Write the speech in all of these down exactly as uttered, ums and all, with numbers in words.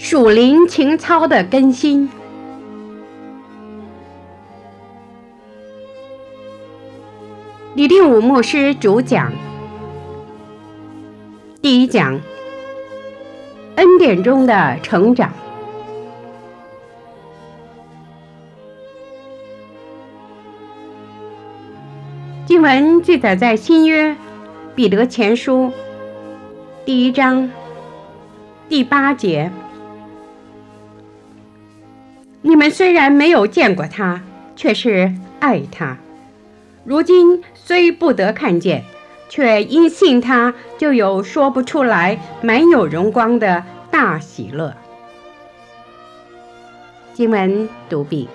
属灵情操的更新。李定武牧师主讲。第一讲，恩典中的成长。经文记载在新约彼得前书第一章第八节。你们虽然没有见过他，却是爱他。如今虽不得看见，却因信他，就有说不出来满有荣光的大喜乐。经文读毕。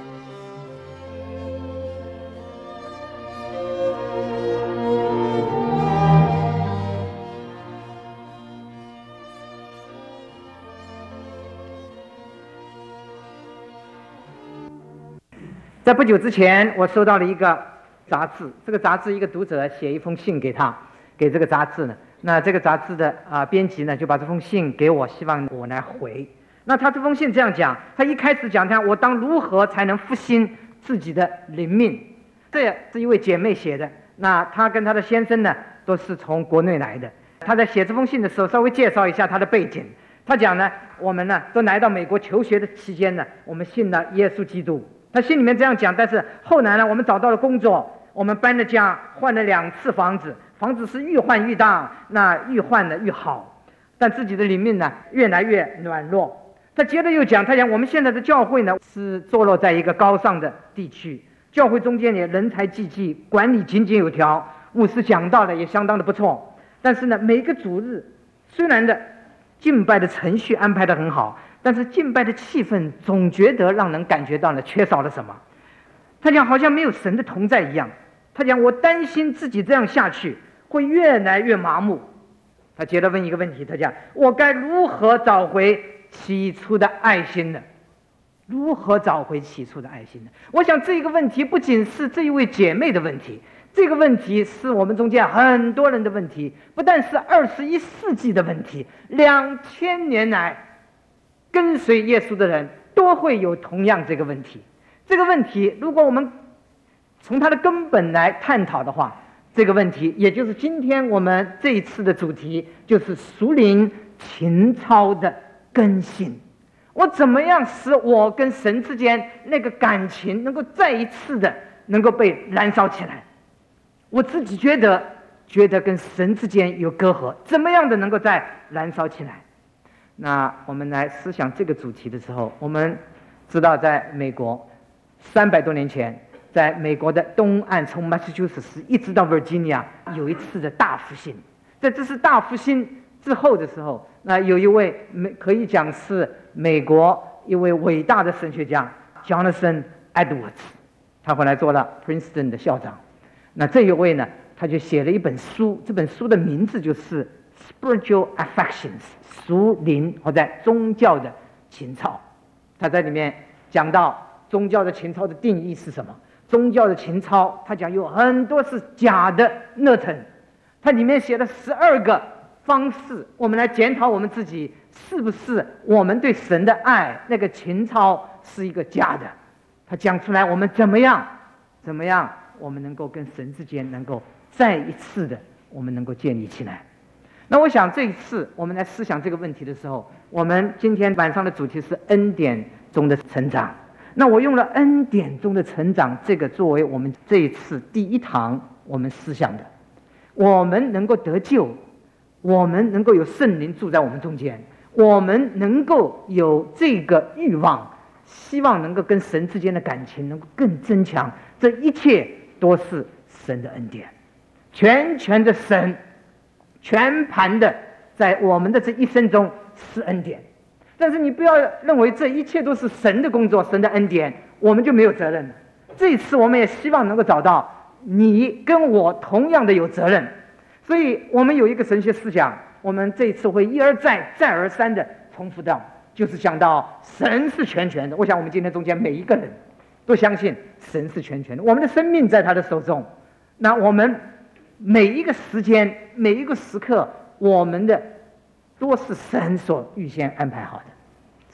在不久之前，我收到了一个杂志，这个杂志一个读者写一封信给他，给这个杂志呢，那这个杂志的啊、呃、编辑呢就把这封信给我，希望我来回。那他这封信这样讲，他一开始讲他我当如何才能复兴自己的灵命，这是一位姐妹写的。那她跟她的先生呢都是从国内来的。她在写这封信的时候，稍微介绍一下她的背景。她讲呢，我们呢都来到美国求学的期间呢，我们信了耶稣基督。他心里面这样讲，但是后来呢，我们找到了工作，我们搬了家，换了两次房子，房子是愈换愈大，那愈换的愈好，但自己的灵命呢越来越软弱。他接着又讲，他讲我们现在的教会呢是坐落在一个高尚的地区，教会中间也人才济济，管理井井有条，牧师讲道的也相当的不错，但是呢，每个主日虽然的敬拜的程序安排得很好，但是敬拜的气氛总觉得让人感觉到了缺少了什么。他讲好像没有神的同在一样。他讲我担心自己这样下去会越来越麻木。他接着问一个问题，他讲我该如何找回起初的爱心呢？如何找回起初的爱心呢？我想这个问题不仅是这一位姐妹的问题，这个问题是我们中间很多人的问题，不但是二十一世纪的问题，两千年来跟随耶稣的人都会有同样这个问题。这个问题如果我们从它的根本来探讨的话，这个问题也就是今天我们这一次的主题，就是属灵情操的更新。我怎么样使我跟神之间那个感情能够再一次的能够被燃烧起来？我自己觉得觉得跟神之间有隔阂，怎么样的能够再燃烧起来？那我们来思想这个主题的时候，我们知道在美国三百多年前，在美国的东岸，从 Massachusetts 一直到 Virginia 有一次的大复兴。在这次大复兴之后的时候，那有一位美可以讲是美国一位伟大的神学家 Jonathan Edwards， 他后来做了 Princeton 的校长。那这一位呢，他就写了一本书，这本书的名字就是Spiritual Affections， 属灵或者宗教的情操。他在里面讲到宗教的情操的定义是什么？宗教的情操，他讲有很多是假的热忱。他里面写了十二个方式，我们来检讨我们自己是不是我们对神的爱那个情操是一个假的。他讲出来我们怎么样，怎么样我们能够跟神之间能够再一次的我们能够建立起来。那我想这一次我们来思想这个问题的时候，我们今天晚上的主题是恩典中的成长。那我用了恩典中的成长这个作为我们这一次第一堂我们思想的。我们能够得救，我们能够有圣灵住在我们中间，我们能够有这个欲望，希望能够跟神之间的感情能够更增强，这一切都是神的恩典。全权的神全盘的在我们的这一生中是恩典。但是你不要认为这一切都是神的工作，神的恩典，我们就没有责任了。这一次我们也希望能够找到你跟我同样的有责任。所以我们有一个神学思想，我们这一次会一而再再而三的重复到，就是讲到神是全权的。我想我们今天中间每一个人都相信神是全权的，我们的生命在他的手中。那我们每一个时间每一个时刻，我们的都是神所预先安排好的。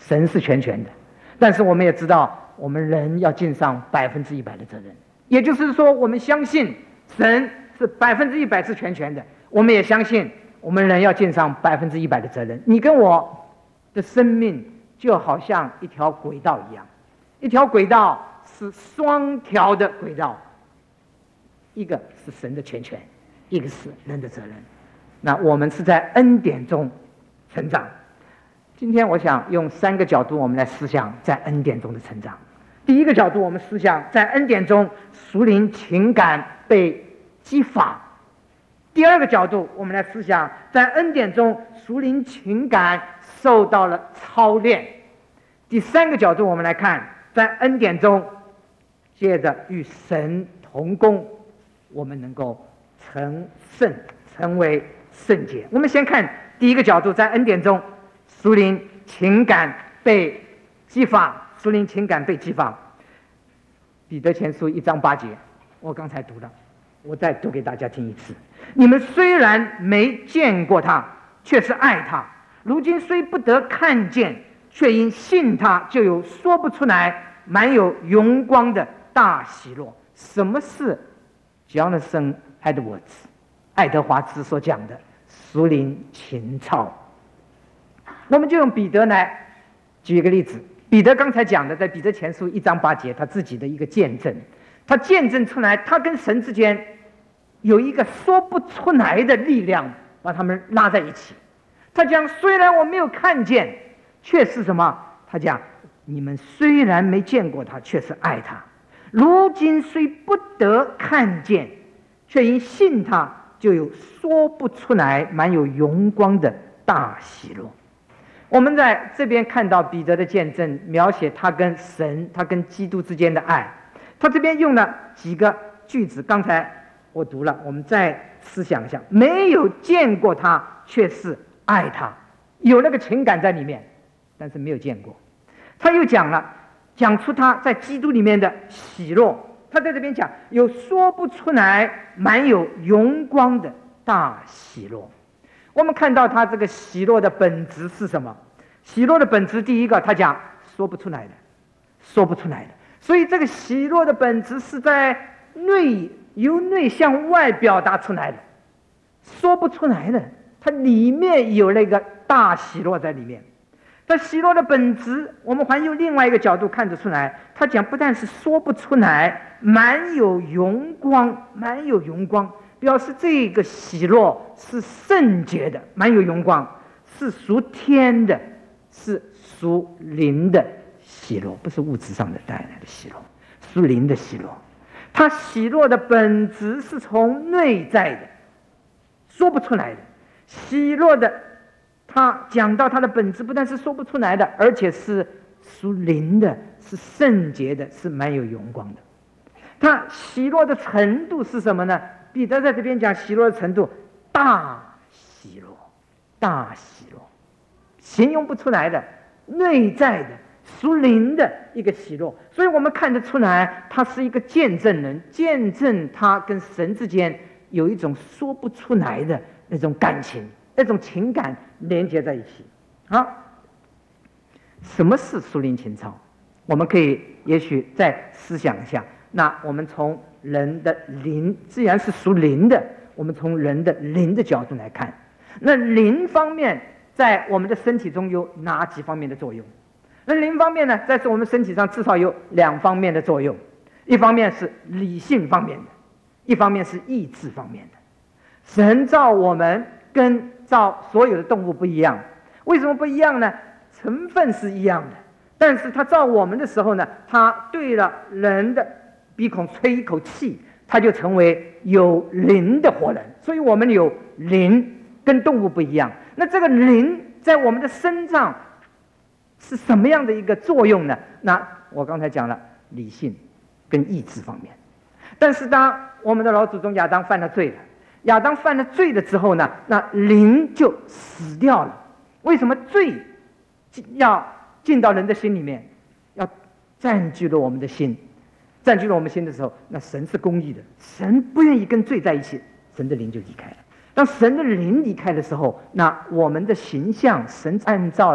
神是全权的，但是我们也知道，我们人要尽上百分之一百的责任。也就是说，我们相信神是百分之一百是全权的，我们也相信我们人要尽上百分之一百的责任。你跟我的生命就好像一条轨道一样，一条轨道是双条的轨道，一个是神的全权，一个是人的责任。那我们是在恩典中成长。今天我想用三个角度，我们来思想在恩典中的成长。第一个角度，我们思想在恩典中属灵情感被激发；第二个角度，我们来思想在恩典中属灵情感受到了操练；第三个角度，我们来看在恩典中，借着与神同工，我们能够成圣，成为圣洁。我们先看第一个角度，在恩典中属灵情感被激发。属灵情感被激发。彼得前书一章八节，我刚才读了，我再读给大家听一次。你们虽然没见过他，却是爱他；如今虽不得看见，却因信他，就有说不出来、满有荣光的大喜乐。什么是 Jonathan Edwards 爱德华兹所讲的属灵情操？我们就用彼得来举一个例子。彼得刚才讲的，在彼得前书一章八节，他自己的一个见证，他见证出来，他跟神之间有一个说不出来的力量，把他们拉在一起。他讲，虽然我没有看见，却是什么？他讲，你们虽然没见过他，却是爱他；如今虽不得看见，却因信他，就有说不出来、满有荣光的大喜乐。我们在这边看到彼得的见证，描写他跟神、他跟基督之间的爱。他这边用了几个句子，刚才我读了，我们再思想一下：没有见过他，却是爱他，有那个情感在里面，但是没有见过。他又讲了，讲出他在基督里面的喜乐。他在这边讲，有说不出来、满有荣光的大喜乐。我们看到他这个喜乐的本质是什么？喜乐的本质，第一个，他讲说不出来的，说不出来的。所以这个喜乐的本质是在内，由内向外表达出来的，说不出来的。它里面有那个大喜乐在里面。但喜乐的本质，我们还用另外一个角度看得出来。他讲不但是说不出来，满有荣光，满有荣光。表示这个喜乐是圣洁的，满有荣光，是属天的，是属灵的喜乐，不是物质上的带来的喜乐，属灵的喜乐。它喜乐的本质是从内在的，说不出来的。喜乐的，他讲到它的本质，不但是说不出来的，而且是属灵的，是圣洁的，是满有荣光的。它喜乐的程度是什么呢？彼得在这边讲喜乐的程度，大喜乐，大喜乐，形容不出来的，内在的，属灵的一个喜乐。所以我们看得出来，他是一个见证人，见证他跟神之间有一种说不出来的那种感情，那种情感连接在一起。好，什么是属灵情操？我们可以也许再思想一下。那我们从人的灵，既然是属灵的，我们从人的灵的角度来看，那灵方面在我们的身体中有哪几方面的作用？那灵方面呢，在我们身体上至少有两方面的作用，一方面是理性方面的，一方面是意志方面的。神造我们跟造所有的动物不一样，为什么不一样呢？成分是一样的，但是他造我们的时候呢，他对了人的鼻孔吹一口气，他就成为有灵的活人。所以我们有灵，跟动物不一样。那这个灵在我们的身上是什么样的一个作用呢？那我刚才讲了理性跟意志方面。但是当我们的老祖宗亚当犯了罪了，亚当犯了罪了之后呢，那灵就死掉了。为什么罪要进到人的心里面，要占据了我们的心？占据了我们心的时候，那神是公义的，神不愿意跟罪在一起，神的灵就离开了。当神的灵离开的时候，那我们的形象，神按照了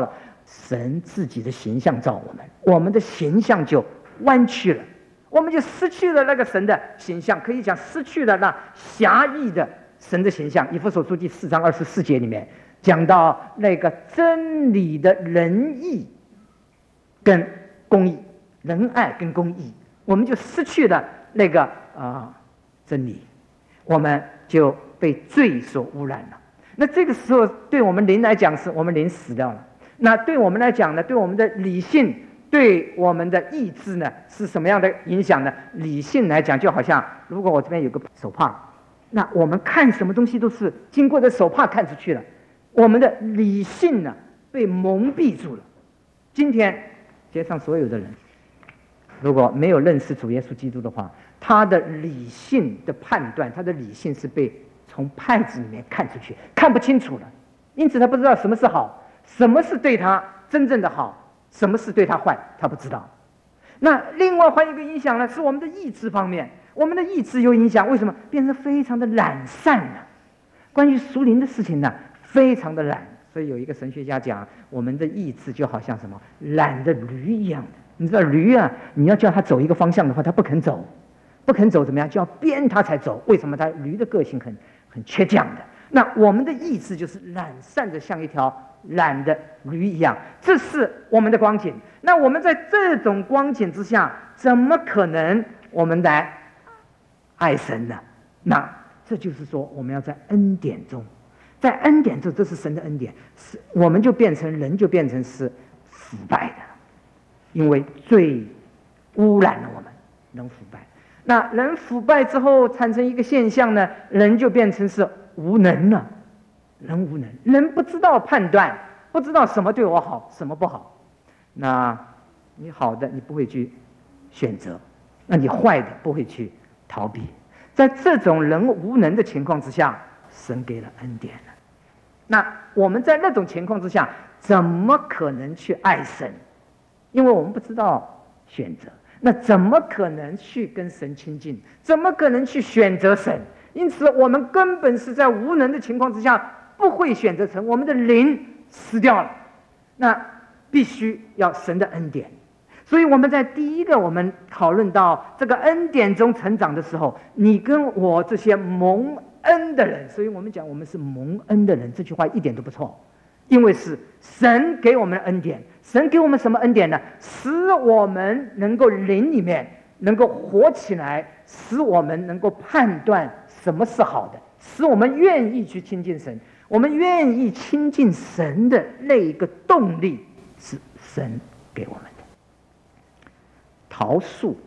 神自己的形象造我们，我们的形象就弯曲了，我们就失去了那个神的形象，可以讲失去了那狭义的神的形象。以弗所书第四章二十四节里面讲到那个真理的仁义跟公义，仁爱跟公义，我们就失去了那个啊、呃、真理，我们就被罪所污染了。那这个时候对我们灵来讲，是我们灵死掉了。那对我们来讲呢，对我们的理性，对我们的意志呢，是什么样的影响呢？理性来讲，就好像如果我这边有个手帕，那我们看什么东西都是经过这手帕看出去了，我们的理性呢被蒙蔽住了。今天街上所有的人，如果没有认识主耶稣基督的话，他的理性的判断，他的理性是被从派子里面看出去，看不清楚了，因此他不知道什么是好，什么是对他真正的好，什么是对他坏，他不知道。那另外还有一个影响呢，是我们的意志方面，我们的意志有影响，为什么？变成非常的懒散了。关于属灵的事情呢，非常的懒。所以有一个神学家讲，我们的意志就好像什么懒的驴一样的。你知道驴啊，你要叫它走一个方向的话，它不肯走，不肯走怎么样？就要鞭它才走。为什么？它驴的个性很很倔强的。那我们的意志就是懒散的，像一条懒的驴一样，这是我们的光景。那我们在这种光景之下，怎么可能我们来爱神呢？那这就是说，我们要在恩典中，在恩典中，这是神的恩典，是我们就变成人，就变成是腐败的，因为罪污染了我们，人腐败。那人腐败之后产生一个现象呢，人就变成是无能了，人无能，人不知道判断，不知道什么对我好，什么不好。那你好的你不会去选择，那你坏的不会去逃避。在这种人无能的情况之下，神给了恩典了。那我们在那种情况之下，怎么可能去爱神？因为我们不知道选择，那怎么可能去跟神亲近？怎么可能去选择神？因此我们根本是在无能的情况之下不会选择神，我们的灵死掉了。那必须要神的恩典。所以我们在第一个我们讨论到这个恩典中成长的时候，你跟我这些蒙恩的人，所以我们讲我们是蒙恩的人，这句话一点都不错，因为是神给我们的恩典。神给我们什么恩典呢？使我们能够灵里面能够活起来，使我们能够判断什么是好的，使我们愿意去亲近神。我们愿意亲近神的那一个动力是神给我们的。陶素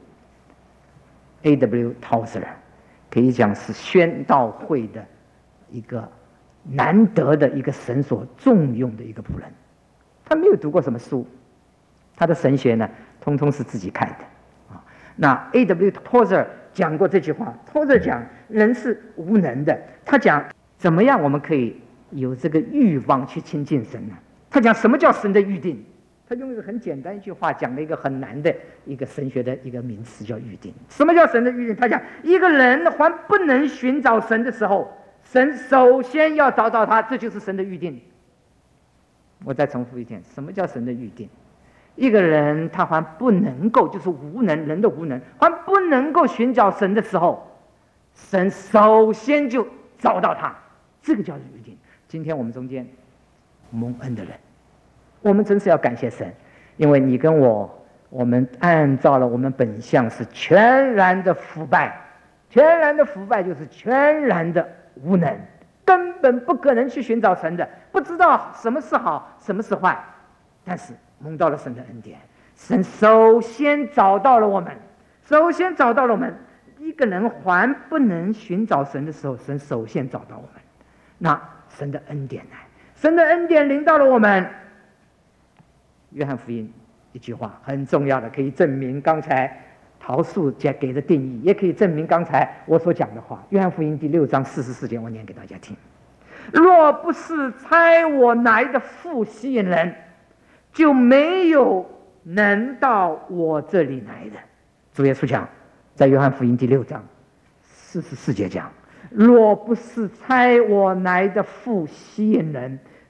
A W Tozer 可以讲是宣道会的一个难得的一个神所重用的一个仆人。他没有读过什么书，他的神学呢通通是自己看的啊。那 A W Tozer 讲过这句话， Tozer 讲人是无能的，他讲怎么样我们可以有这个欲望去亲近神呢？他讲什么叫神的预定，他用一个很简单一句话讲了一个很难的一个神学的一个名词，叫预定。什么叫神的预定？他讲一个人还不能寻找神的时候，神首先要找到他，这就是神的预定。我再重复一遍，什么叫神的预定？一个人他还不能够，就是无能，人的无能，还不能够寻找神的时候，神首先就找到他，这个叫预定。今天我们中间蒙恩的人，我们真是要感谢神，因为你跟我，我们按照了我们本相是全然的腐败，全然的腐败就是全然的无能，根本不可能去寻找神的，不知道什么是好，什么是坏。但是蒙到了神的恩典，神首先找到了我们，首先找到了我们。一个人还不能寻找神的时候，神首先找到我们，那神的恩典来，神的恩典临到了我们。约翰福音一句话很重要的，可以证明刚才陶素给的定义，也可以证明刚才我所讲的话。约翰福音第六章四十四节，我念给大家听：若不是差我来的父吸引人，就没有能到我这里来的。主耶稣讲，在约翰福音第六章四十四节讲，若不是差我来的父吸引人，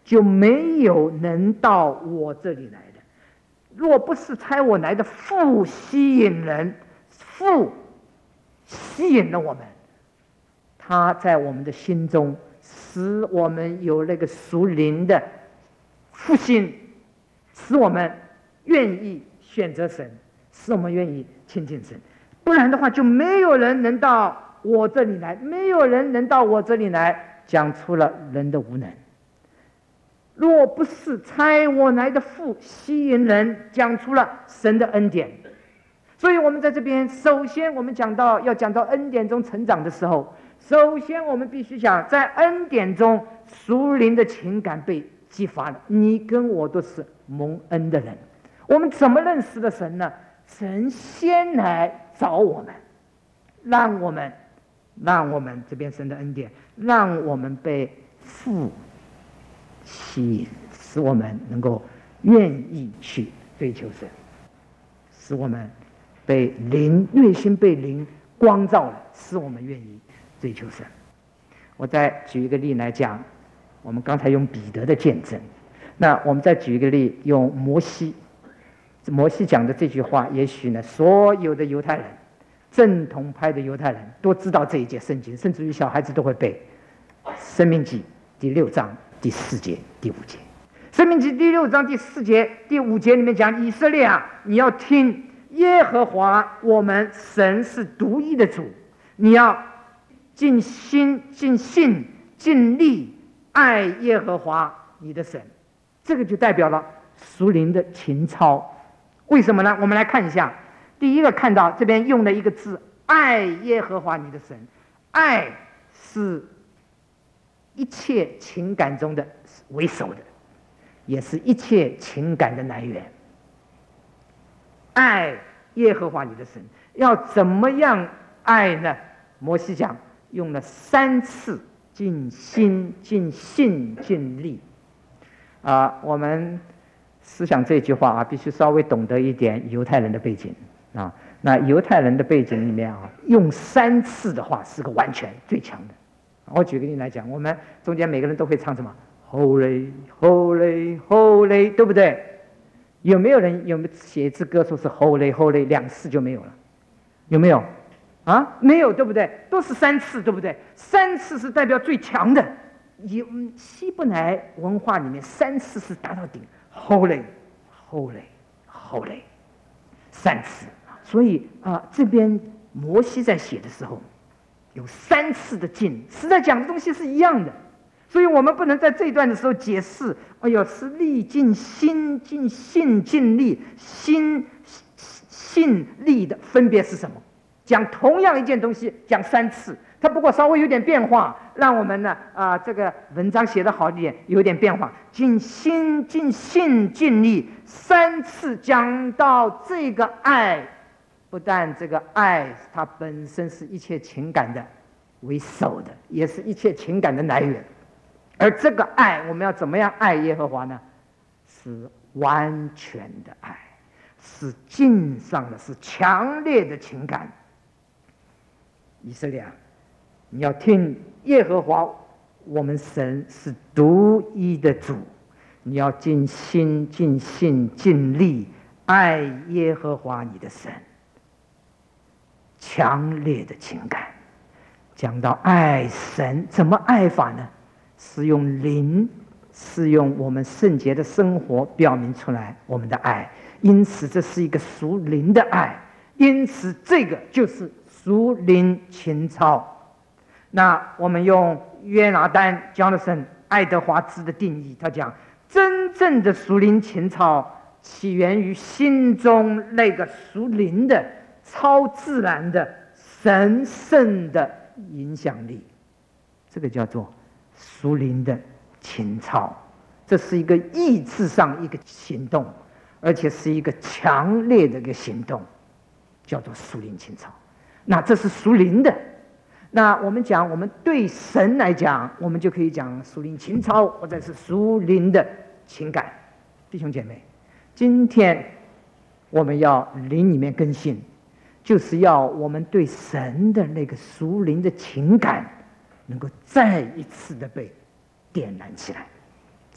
就没有能到我这里来的。若不是差我来的父吸引人，父吸引了我们，他在我们的心中使我们有那个属灵的复兴，使我们愿意选择神，使我们愿意亲近神。不然的话，就没有人能到我这里来，没有人能到我这里来，讲出了人的无能。若不是差我来的父吸引人，讲出了神的恩典。所以我们在这边，首先我们讲到要讲到恩典中成长的时候，首先我们必须讲，在恩典中属灵的情感被激发了。你跟我都是蒙恩的人，我们怎么认识的神呢？神先来找我们，让我们让我们这边神的恩典，让我们被父吸引，使我们能够愿意去追求神，使我们被灵内心被灵光照了，使我们愿意追求神。我再举一个例来讲，我们刚才用彼得的见证，那我们再举一个例，用摩西。摩西讲的这句话，也许呢，所有的犹太人，正统派的犹太人都知道这一节圣经，甚至于小孩子都会背。申命记第六章第四节、第五节。申命记第六章第四节、第五节里面讲，以色列啊，你要听耶和华我们神是独一的主，你要尽心、尽性、尽力爱耶和华你的神。这个就代表了属灵的情操。为什么呢？我们来看一下，第一个看到这边用了一个字，爱耶和华你的神。爱是一切情感中的为首的，也是一切情感的来源。爱耶和华你的神，要怎么样爱呢？摩西讲用了三次，尽心、尽性、尽力。啊，我们思想这句话啊，必须稍微懂得一点犹太人的背景啊。那犹太人的背景里面啊，用三次的话是个完全最强的。我举个例来讲，我们中间每个人都会唱什么 Holy Holy Holy， 对不对？有没有人有没有写一支歌说是 Holy Holy 两次就没有了？有没有？啊，没有，对不对？都是三次，对不对？三次是代表最强的。有希伯来文化里面，三次是达到顶 ，Holy Holy Holy， 三次。所以啊，这边摩西在写的时候，有三次的尽，实在讲的东西是一样的。所以我们不能在这一段的时候解释，哎呦，是力尽心尽性尽力，心性力的分别是什么？讲同样一件东西，讲三次，它不过稍微有点变化，让我们呢啊、呃、这个文章写得好一点，有点变化。尽心尽性尽力，三次讲到这个爱，不但这个爱它本身是一切情感的为首的，也是一切情感的来源。而这个爱，我们要怎么样爱耶和华呢？是完全的爱，是尽上的，是强烈的情感。以色列，你要听耶和华我们神是独一的主，你要尽心尽性尽力爱耶和华你的神。强烈的情感，讲到爱神，怎么爱法呢？是用灵，是用我们圣洁的生活表明出来我们的爱。因此这是一个属灵的爱，因此这个就是属灵情操。那我们用约拿丹 Jonathan 爱德华兹的定义，他讲真正的属灵情操起源于心中那个属灵的超自然的神圣的影响力，这个叫做属灵的情操。这是一个意志上一个行动，而且是一个强烈的一个行动，叫做属灵情操。那这是属灵的。那我们讲，我们对神来讲，我们就可以讲属灵情操，或者是属灵的情感。弟兄姐妹，今天我们要灵里面更新，就是要我们对神的那个属灵的情感能够再一次的被点燃起来，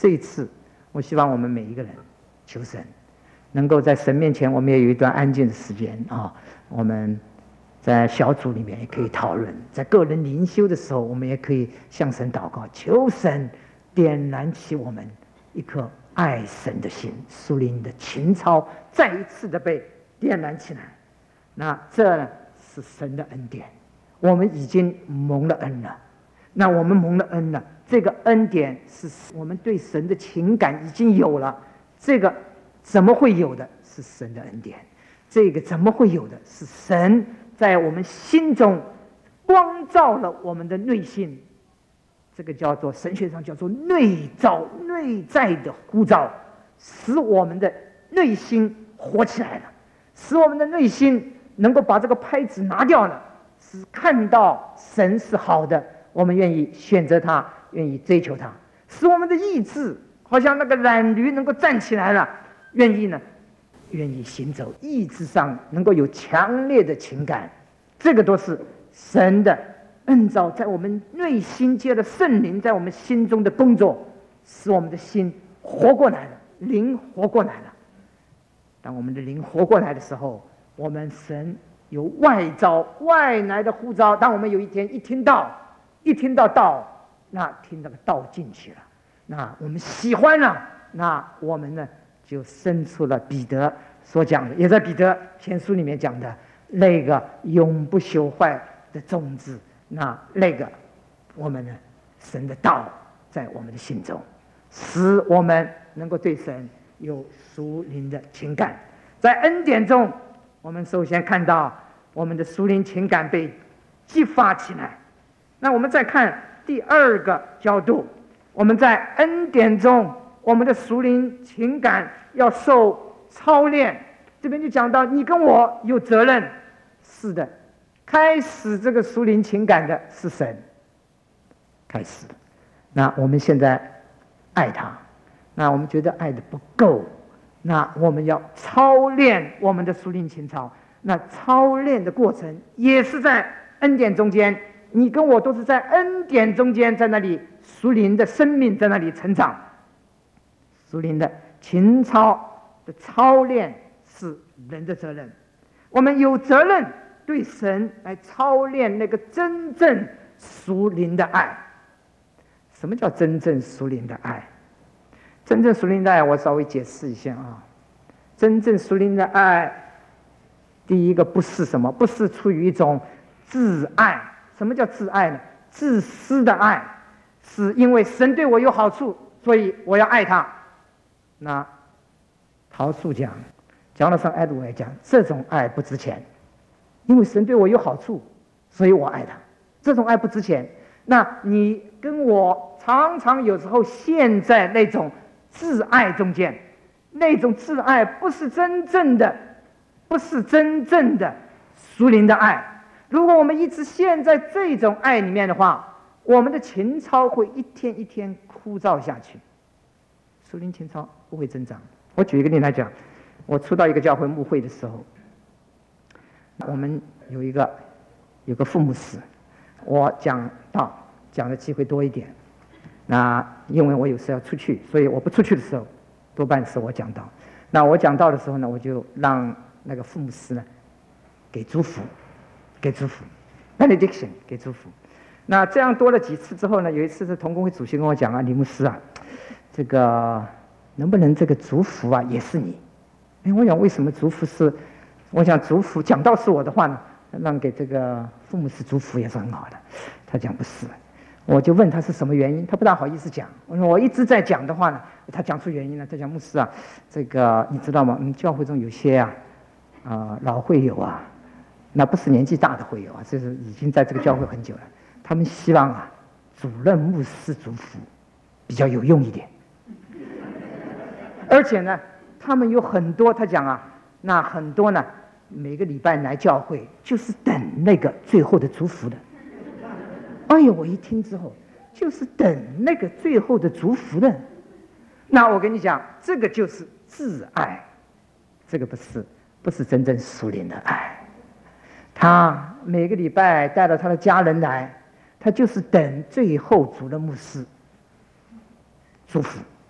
这一次，我希望我们每一个人求神，能够在神面前，我们也有一段安静的时间啊。我们在小组里面也可以讨论，在个人灵修的时候，我们也可以向神祷告，求神点燃起我们一颗爱神的心，属灵的情操再一次的被点燃起来。那这呢是神的恩典，我们已经蒙了恩了。那我们蒙了恩了，这个恩典是我们对神的情感已经有了。这个怎么会有的？是神的恩典。这个怎么会有的？是神在我们心中光照了我们的内心。这个叫做神学上叫做内照，内在的呼召，使我们的内心活起来了，使我们的内心能够把这个拍子拿掉了，使看到神是好的，我们愿意选择他，愿意追求他，使我们的意志好像那个懒驴能够站起来了，愿意呢，愿意行走，意志上能够有强烈的情感，这个都是神的恩召，在我们内心借着圣灵在我们心中的工作，使我们的心活过来了，灵活过来了。当我们的灵活过来的时候，我们神有外召外来的呼召。当我们有一天一听到一听到道，那听那个道进去了，那我们喜欢了，那我们呢就生出了彼得所讲的，也在彼得前书里面讲的那个永不朽坏的种子。那那个我们呢神的道在我们的心中，使我们能够对神有属灵的情感。在恩典中，我们首先看到我们的属灵情感被激发起来。那我们再看第二个角度，我们在恩典中，我们的属灵情感要受操练。这边就讲到你跟我有责任。是的，开始这个属灵情感的是神，开始的。那我们现在爱他，那我们觉得爱的不够，那我们要操练我们的属灵情操。那操练的过程也是在恩典中间，你跟我都是在恩典中间，在那里属灵的生命在那里成长。属灵的情操的操练是人的责任，我们有责任对神来操练那个真正属灵的爱。什么叫真正属灵的爱？真正属灵的爱我稍微解释一下啊。真正属灵的爱，第一个不是什么？不是出于一种自爱。什么叫自爱呢？自私的爱，是因为神对我有好处，所以我要爱他。那陶素讲，讲了上艾杜也讲，这种爱不值钱，因为神对我有好处，所以我爱他。这种爱不值钱。那你跟我常常有时候陷在那种自爱中间，那种自爱不是真正的，不是真正的属灵的爱。如果我们一直陷在这种爱里面的话，我们的情操会一天一天枯燥下去，属灵情操不会增长。我举一个例来讲，我初到一个教会牧会的时候，我们有一个有个副牧师，我讲道讲的机会多一点。那因为我有时要出去，所以我不出去的时候，多半是我讲道。那我讲道的时候呢，我就让那个副牧师呢给祝福，给祝福 benediction 给祝福。那这样多了几次之后呢，有一次是同工会主席跟我讲啊，李牧师啊，这个能不能这个祝福啊也是你？哎，我想为什么祝福是？我想祝福讲道是我的话呢，让给这个副牧师祝福也是很好的。他讲不是。我就问他是什么原因，他不大好意思讲。我说我一直在讲的话呢，他讲出原因了。他讲牧师啊，这个你知道吗？我们教会中有些啊，啊、呃、老会友啊，那不是年纪大的会友啊，这是已经在这个教会很久了。他们希望啊，主任牧师祝福比较有用一点。而且呢，他们有很多，他讲啊，那很多呢，每个礼拜来教会就是等那个最后的祝福的。哎呦，我一听之后，就是等那个最后的祝福的。那我跟你讲，这个就是自爱，这个不是不是真正属灵的爱。他每个礼拜带了他的家人来，他就是等最后主任牧师祝福，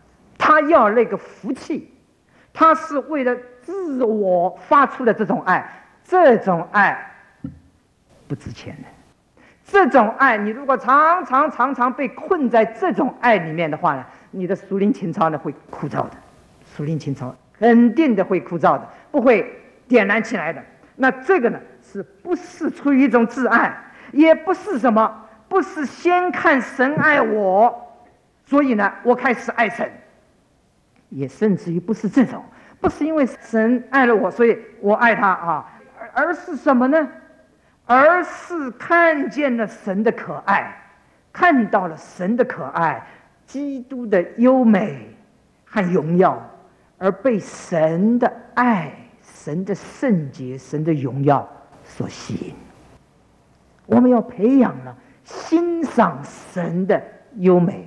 他要那个福气，他是为了自我发出的这种爱，这种爱不值钱的。这种爱，你如果常常常常被困在这种爱里面的话呢，你的属灵情操呢会枯燥的，属灵情操肯定的会枯燥的，不会点燃起来的。那这个呢，是不是出于一种自爱，也不是什么，不是先看神爱我，所以呢我开始爱神，也甚至于不是这种，不是因为神爱了我，所以我爱他啊，而而是什么呢？而是看见了神的可爱，看到了神的可爱，基督的优美和荣耀，而被神的爱、神的圣洁、神的荣耀所吸引。我们要培养了欣赏神的优美，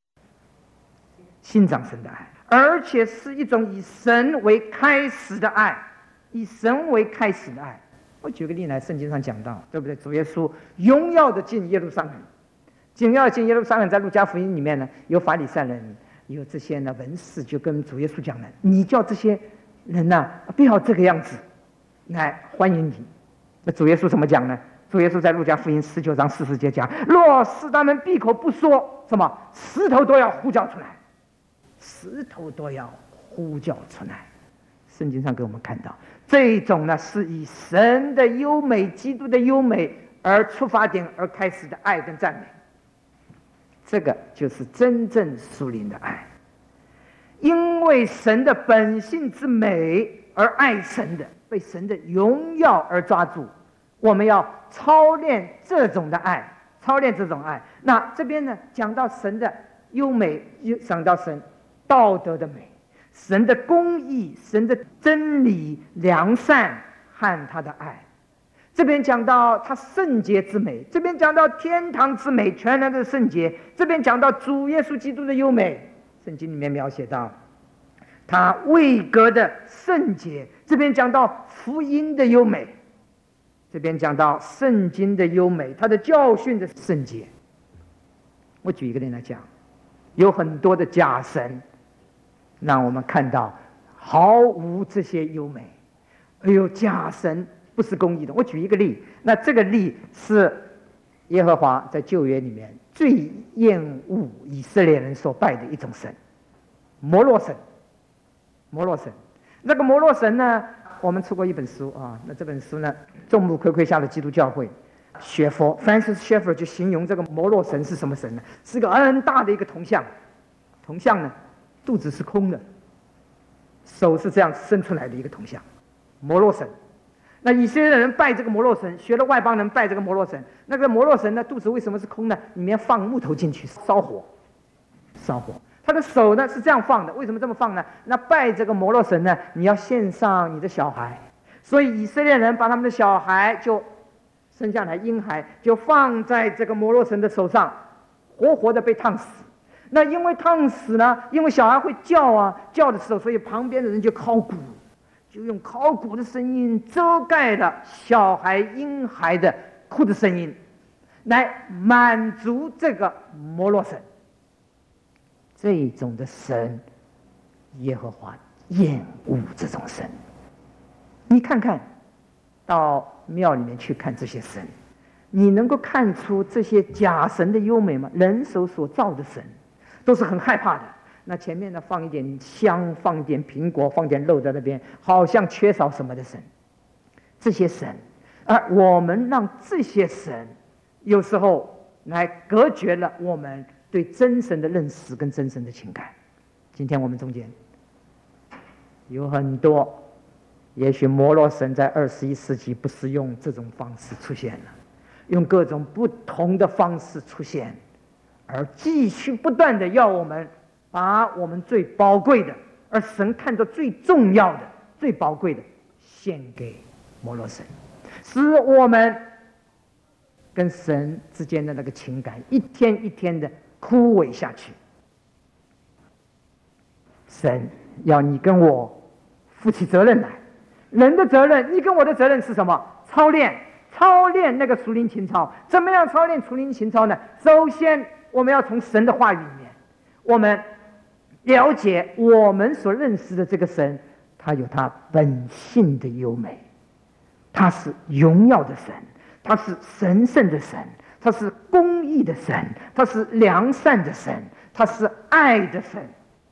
欣赏神的爱，而且是一种以神为开始的爱，以神为开始的爱。我举个例来，圣经上讲到，对不对？主耶稣荣耀的进耶路撒冷，荣耀进耶路撒冷，在路加福音里面呢，有法利赛人，有这些呢文士，就跟主耶稣讲了：你叫这些人呢、啊，不要这个样子来欢迎你。那主耶稣怎么讲呢？主耶稣在路加福音十九章四十节讲：若是他们闭口不说，什么石头都要呼叫出来，石头都要呼叫出来。圣经上给我们看到，这种呢是以神的优美、基督的优美而出发点而开始的爱跟赞美，这个就是真正属灵的爱。因为神的本性之美而爱神的，被神的荣耀而抓住。我们要操练这种的爱，操练这种爱。那这边呢讲到神的优美，讲到神道德的美，神的公义，神的真理、良善和他的爱。这边讲到他圣洁之美，这边讲到天堂之美，全然的圣洁。这边讲到主耶稣基督的优美，圣经里面描写到他位格的圣洁。这边讲到福音的优美，这边讲到圣经的优美，他的教训的圣洁。我举一个例来讲，有很多的假神让我们看到毫无这些优美。哎呦，假神不是公义的。我举一个例，那这个例是耶和华在旧约里面最厌恶以色列人所拜的一种神，摩洛神。摩洛神，那个摩洛神呢，我们出过一本书啊，那这本书呢，众目睽睽下的基督教会，雪佛 Francis Schaeffer 就形容这个摩洛神是什么神呢？是个很大的一个铜像，铜像呢，肚子是空的，手是这样伸出来的一个铜像，摩洛神。那以色列人拜这个摩洛神，学了外邦人拜这个摩洛神。那个摩洛神呢，肚子为什么是空呢？里面放木头进去烧火，烧火。他的手呢是这样放的，为什么这么放呢？那拜这个摩洛神呢，你要献上你的小孩，所以以色列人把他们的小孩就生下来，婴孩就放在这个摩洛神的手上，活活的被烫死。那因为烫死呢，因为小孩会叫啊，叫的时候，所以旁边的人就敲鼓，就用敲鼓的声音遮盖了小孩婴孩的哭的声音，来满足这个摩洛神。这种的神，耶和华厌恶这种神。你看看到庙里面去看这些神，你能够看出这些假神的优美吗？人手所造的神都是很害怕的。那前面呢放一点香，放一点苹果，放点肉在那边，好像缺少什么的神。这些神，而我们让这些神有时候来隔绝了我们对真神的认识跟真神的情感。今天我们中间有很多，也许摩洛神在二十一世纪不是用这种方式出现了，用各种不同的方式出现，而继续不断的要我们把我们最宝贵的，而神看作最重要的、最宝贵的献给摩洛神，使我们跟神之间的那个情感一天一天的枯萎下去。神要你跟我负起责任来，人的责任，你跟我的责任是什么？操练，操练那个属灵情操。怎么样操练属灵情操呢？首先，我们要从神的话语里面，我们了解我们所认识的这个神，他有他本性的优美，他是荣耀的神，他是神圣的神，他是公义的神，他是良善的神，他是爱的神。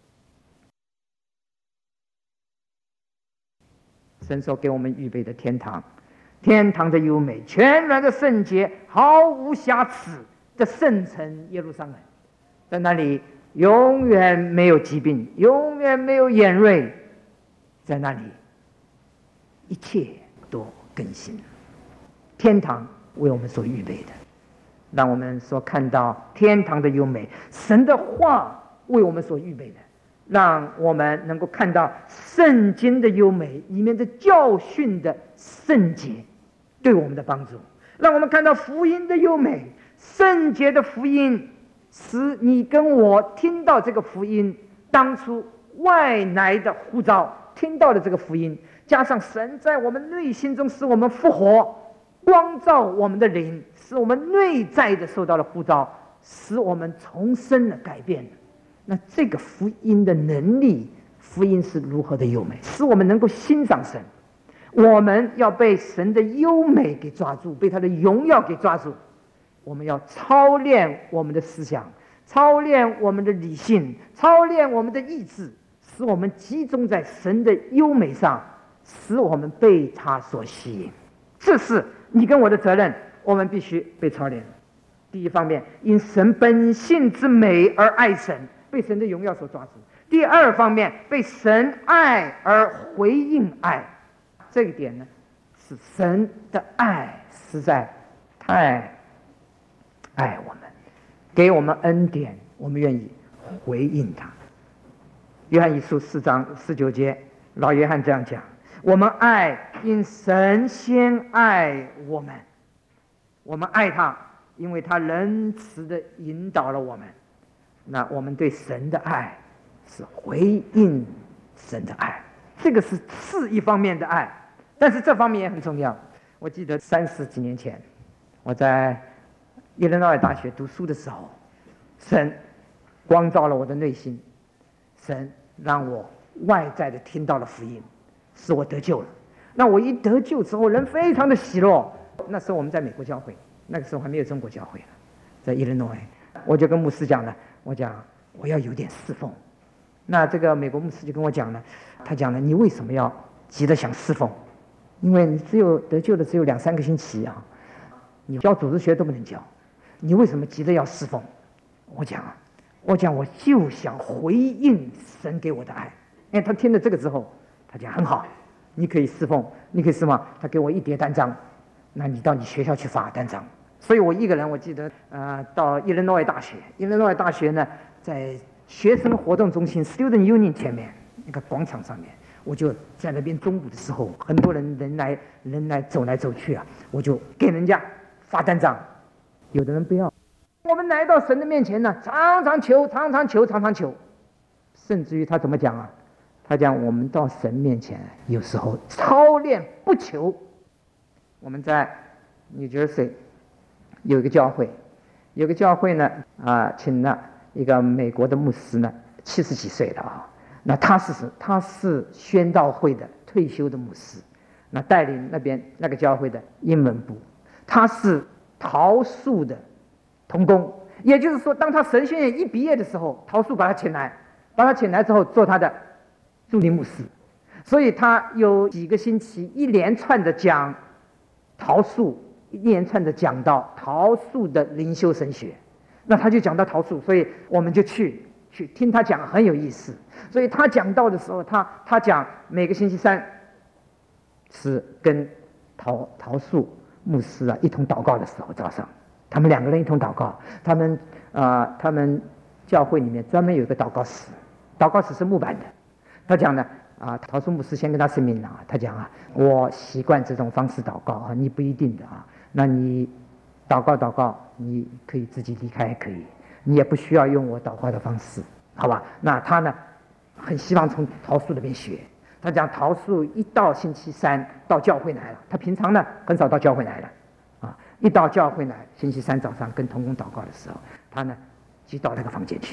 神所给我们预备的天堂，天堂的优美，全然的圣洁，毫无瑕疵的圣城耶路撒冷，在那里永远没有疾病，永远没有眼锐，在那里一切都更新了。天堂为我们所预备的，让我们所看到天堂的优美，神的话为我们所预备的，让我们能够看到圣经的优美，里面的教训的圣洁对我们的帮助，让我们看到福音的优美，圣洁的福音使你跟我听到这个福音，当初外来的呼召，听到的这个福音，加上神在我们内心中使我们复活，光照我们的灵，使我们内在的受到了呼召，使我们重生了，改变了。那这个福音的能力，福音是如何的优美，使我们能够欣赏神。我们要被神的优美给抓住，被他的荣耀给抓住。我们要操练我们的思想，操练我们的理性，操练我们的意志，使我们集中在神的优美上，使我们被他所吸引。这是你跟我的责任，我们必须被操练。第一方面，因神本性之美而爱神，被神的荣耀所抓住；第二方面，被神爱而回应爱。这一点呢，是神的爱实在太爱我们，给我们恩典，我们愿意回应他。约翰一书四章十九节，老约翰这样讲：我们爱，因神先爱我们。我们爱他，因为他仁慈的引导了我们。那我们对神的爱是回应神的爱，这个是是一方面的爱，但是这方面也很重要。我记得三十几年前，我在伊利诺伊大学读书的时候，神光照了我的内心，神让我外在的听到了福音，使我得救了。那我一得救之后，人非常的喜乐。那时候我们在美国教会，那个时候还没有中国教会了，在伊利诺伊，我就跟牧师讲了，我讲我要有点侍奉。那这个美国牧师就跟我讲了，他讲了，你为什么要急着想侍奉？因为你只有得救的只有两三个星期啊，你教组织学都不能教，你为什么急着要侍奉？我讲啊，我讲我就想回应神给我的爱。哎，他听了这个之后，他讲很好，你可以侍奉，你可以侍奉。他给我一叠单张，那你到你学校去发单张。所以我一个人，我记得呃，到伊利诺伊大学，伊利诺伊大学呢，在学生活动中心 Student Union 前面那个广场上面，我就在那边中午的时候，很多人人来人来走来走去啊，我就给人家发单张，有的人不要。我们来到神的面前呢，常常求，常常求，常常求，甚至于他怎么讲啊？他讲我们到神面前，有时候操练不求。我们在 New Jersey 有一个教会，有个教会呢啊，请了一个美国的牧师呢，七十几岁的啊，那他是他是宣道会的退休的牧师，那带领那边那个教会的英文部，他是陶素的同工，也就是说，当他神学院一毕业的时候，陶素把他请来，把他请来之后做他的助理牧师，所以他有几个星期一连串的讲陶素，一连串的讲到陶素的灵修神学，那他就讲到陶素，所以我们就去去听他讲，很有意思。所以他讲到的时候，他他讲每个星期三是跟陶陶素牧师啊一同祷告的时候，早上他们两个人一同祷告。他们啊、呃，他们教会里面专门有一个祷告室，祷告室是木板的。他讲呢啊，陶素牧师先跟他声明了啊，他讲啊，我习惯这种方式祷告啊，你不一定的啊，那你祷告祷告，你可以自己离开，可以，你也不需要用我祷告的方式，好吧？那他呢，很希望从陶素那边学。他讲陶素一到星期三到教会来了，他平常呢很少到教会来了，啊，一到教会来，星期三早上跟同工祷告的时候，他呢就到那个房间去。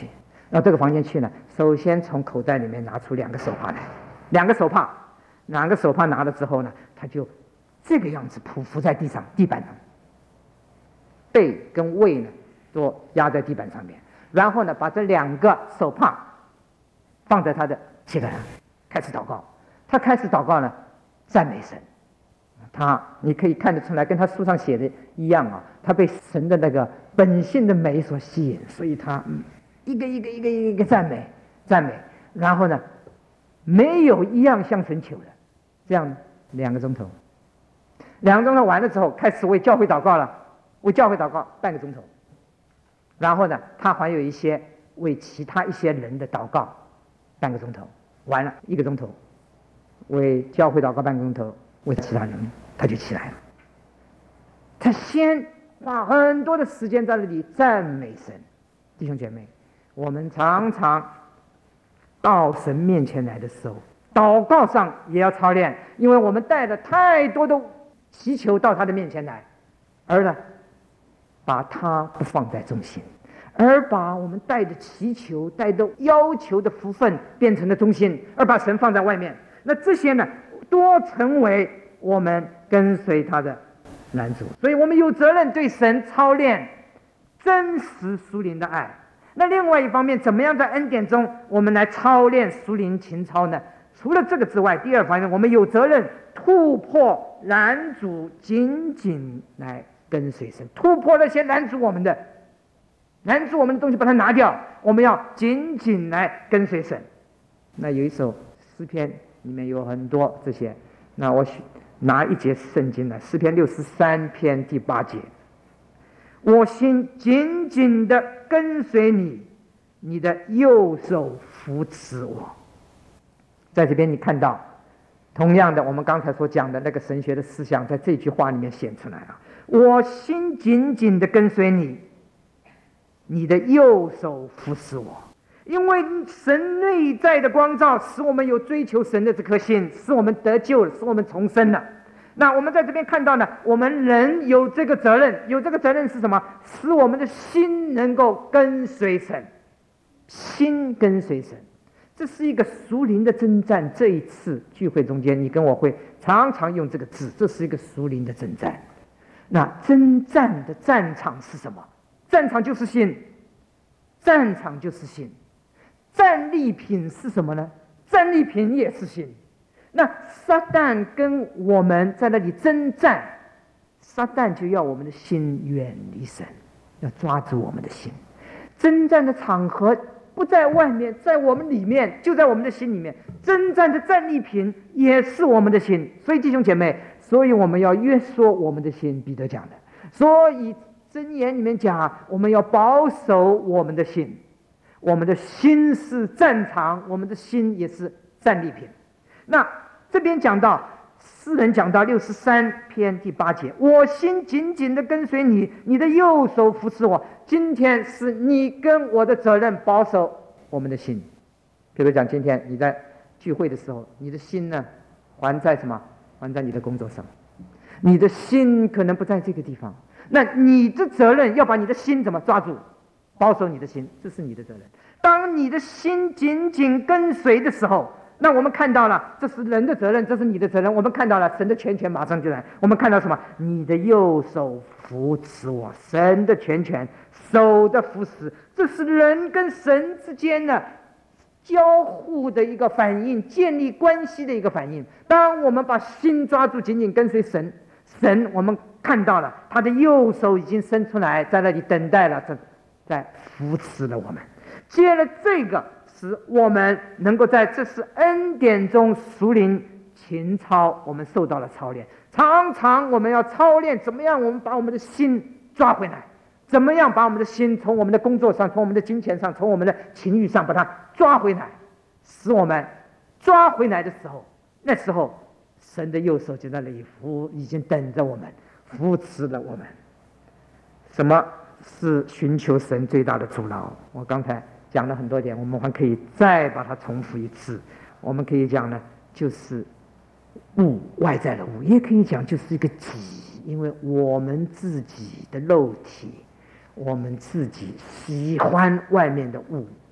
到这个房间去呢，首先从口袋里面拿出两个手帕来，两个手帕，两个手帕拿了之后呢，他就这个样子匍匐在地上地板上，背跟胃呢都压在地板上面，然后呢把这两个手帕放在他的膝盖上，开始祷告。他开始祷告呢，赞美神。他你可以看得出来，跟他书上写的一样啊，他被神的那个本性的美所吸引，所以他、嗯、一个一个一个一个赞美赞美，然后呢没有一样向神求的，这样两个钟头，两个钟头完了之后，开始为教会祷告了，为教会祷告半个钟头，然后呢他还有一些为其他一些人的祷告半个钟头，完了一个钟头，为教会祷告半个钟头，为其他人他就起来了。他先花很多的时间在那里赞美神。弟兄姐妹，我们常常到神面前来的时候，祷告上也要操练，因为我们带了太多的祈求到他的面前来，而呢把他不放在中心，而把我们带的祈求带的要求的福分变成了中心，而把神放在外面。那这些呢多成为我们跟随他的拦阻，所以我们有责任对神操练真实属灵的爱。那另外一方面，怎么样在恩典中我们来操练属灵情操呢？除了这个之外，第二方面我们有责任突破拦阻，紧紧来跟随神，突破那些拦阻我们的拦阻我们的东西，把它拿掉，我们要紧紧来跟随神。那有一首诗篇里面有很多这些，那我拿一节圣经来，诗篇六十三篇第八节，我心紧紧地跟随你，你的右手扶持我。在这边你看到同样的我们刚才所讲的那个神学的思想在这句话里面显出来了，我心紧紧地跟随你，你的右手扶持我。因为神内在的光照使我们有追求神的这颗心，使我们得救了，使我们重生了。那我们在这边看到呢，我们人有这个责任，有这个责任是什么？使我们的心能够跟随神，心跟随神，这是一个属灵的征战。这一次聚会中间，你跟我会常常用这个字，这是一个属灵的征战。那征战的战场是什么？战场就是心，战场就是心。战利品是什么呢？战利品也是心。那撒旦跟我们在那里征战，撒旦就要我们的心远离神，要抓住我们的心。征战的场合不在外面，在我们里面，就在我们的心里面。征战的战利品也是我们的心。所以弟兄姐妹，所以我们要约束我们的心，彼得讲的。所以箴言里面讲，我们要保守我们的心。我们的心是战场，我们的心也是战利品。那这边讲到诗人讲到六十三篇第八节，我心紧紧地跟随你，你的右手扶持我。今天是你跟我的责任，保守我们的心。比如讲今天你在聚会的时候，你的心呢还在什么？还在你的工作上，你的心可能不在这个地方，那你的责任要把你的心怎么抓住，保守你的心，这是你的责任。当你的心紧紧跟随的时候，那我们看到了，这是人的责任，这是你的责任。我们看到了神的全权马上就来。我们看到什么？你的右手扶持我，神的全权，手的扶持，这是人跟神之间的交互的一个反应，建立关系的一个反应。当我们把心抓住，紧紧跟随神，神我们看到了他的右手已经伸出来，在那里等待了，在在扶持了我们。接了这个，使我们能够在这是恩典中属灵情操，我们受到了操练。常常我们要操练，怎么样我们把我们的心抓回来，怎么样把我们的心从我们的工作上，从我们的金钱上，从我们的情欲上把它抓回来，使我们抓回来的时候，那时候神的右手就在那里扶，已经等着我们，扶持了我们。什么是寻求神最大的阻挠？我刚才讲了很多点，我们还可以再把它重复一次。我们可以讲呢，就是物，外在的物，也可以讲就是一个己，因为我们自己的肉体，我们自己喜欢外面的物，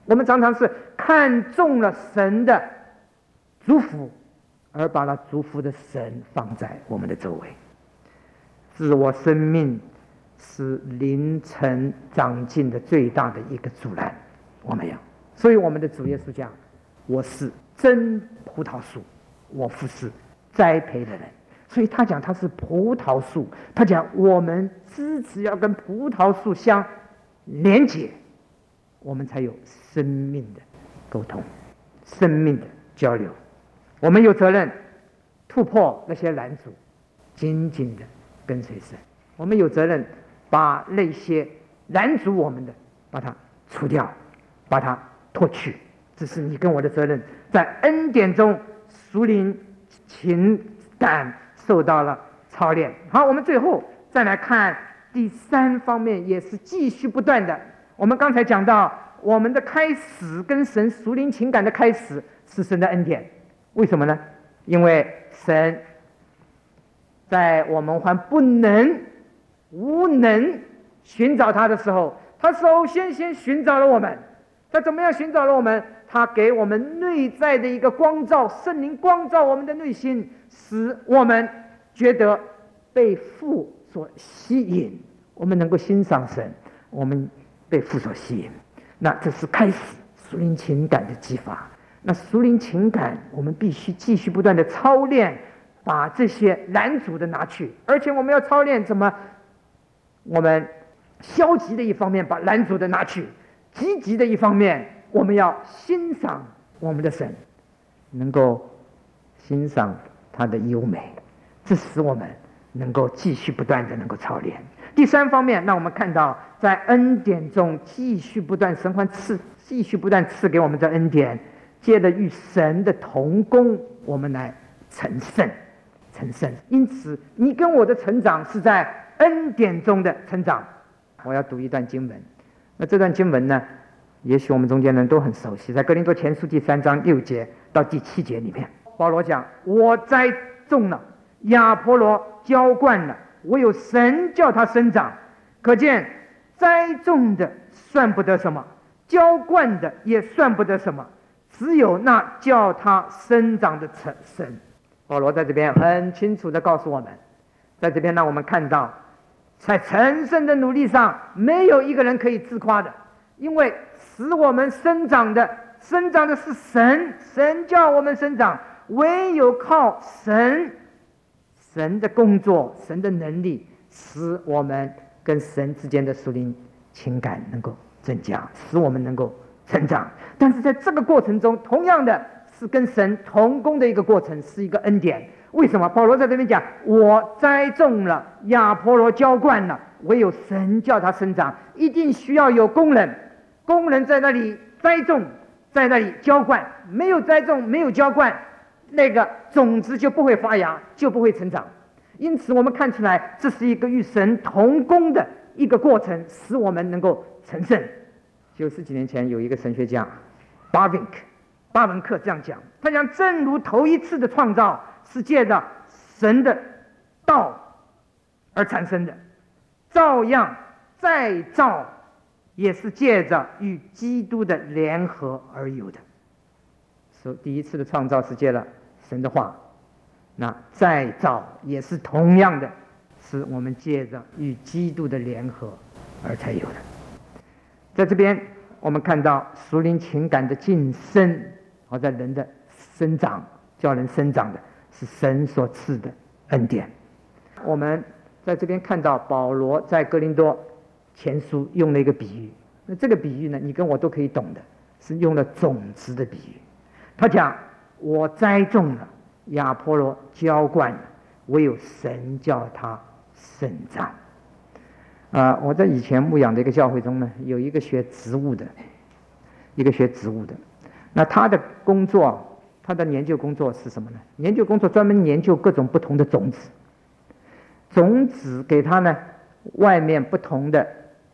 我们常常是看中了神的祝福，而把那祝福的神放在我们的周围。自我生命是灵成长进的最大的一个阻拦，我们要。所以我们的主耶稣讲，我是真葡萄树，我父是栽培的人。所以他讲他是葡萄树，他讲我们枝子要跟葡萄树相连结，我们才有生命的沟通，生命的交流。我们有责任突破那些拦阻，紧紧的跟随神。我们有责任把那些拦阻我们的把它除掉，把它脱去。这是你跟我的责任，在恩典中属灵情感受到了操练。好，我们最后再来看第三方面，也是继续不断的。我们刚才讲到，我们的开始跟神属灵情感的开始是神的恩典。为什么呢？因为神在我们还不能、无能寻找他的时候，他首先先寻找了我们。他怎么样寻找了我们？他给我们内在的一个光照，圣灵光照我们的内心，使我们觉得被父所吸引，我们能够欣赏神，我们被父所吸引。那这是开始属灵情感的激发。那属灵情感我们必须继续不断的操练，把这些拦阻的拿去，而且我们要操练怎么我们消极的一方面把拦阻的拿去，积极的一方面我们要欣赏我们的神，能够欣赏他的优美，这使我们能够继续不断的能够操练。第三方面，让我们看到在恩典中继续不断，神还赐继续不断赐给我们的恩典，借着与神的同工，我们来成圣，成圣。因此，你跟我的成长是在恩典中的成长。我要读一段经文，那这段经文呢，也许我们中间人都很熟悉，在哥林多前书第三章六节到第七节里面，保罗讲：我栽种了，亚波罗浇灌了，唯有神叫他生长。可见栽种的算不得什么，浇灌的也算不得什么，只有那叫他生长的神。保罗在这边很清楚地告诉我们，在这边让我们看到，在成圣的努力上，没有一个人可以自夸的，因为使我们生长的，生长的是神，神叫我们生长，唯有靠神，神的工作，神的能力，使我们跟神之间的属灵情感能够增加，使我们能够成长。但是在这个过程中，同样的是跟神同工的一个过程，是一个恩典。为什么保罗在这边讲，我栽种了，亚波罗浇灌了，唯有神叫他生长？一定需要有工人，工人在那里栽种，在那里浇灌，没有栽种，没有浇灌，那个种子就不会发芽，就不会成长。因此我们看出来，这是一个与神同工的一个过程，使我们能够成圣。九十几年前有一个神学家巴文克巴文克这样讲，他讲，正如头一次的创造是借着神的道而产生的，照样再造也是借着与基督的联合而有的。所以第一次的创造是借了神的话，那再造也是同样的，是我们借着与基督的联合而才有的。在这边我们看到属灵情感的晋升，好在人的生长，叫人生长的是神所赐的恩典。我们在这边看到保罗在哥林多前书用了一个比喻，那这个比喻呢，你跟我都可以懂的，是用了种子的比喻。他讲，我栽种了，亚波罗浇灌了，唯有神叫他生长。啊、呃，我在以前牧养的一个教会中呢，有一个学植物的，一个学植物的，那他的工作，他的研究工作是什么呢？研究工作专门研究各种不同的种子，种子给他呢外面不同的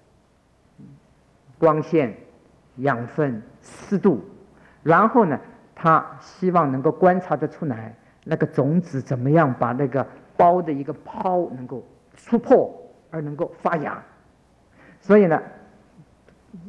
光线、养分、湿度，然后呢，他希望能够观察得出来那个种子怎么样把那个包的一个泡能够突破而能够发芽。所以呢，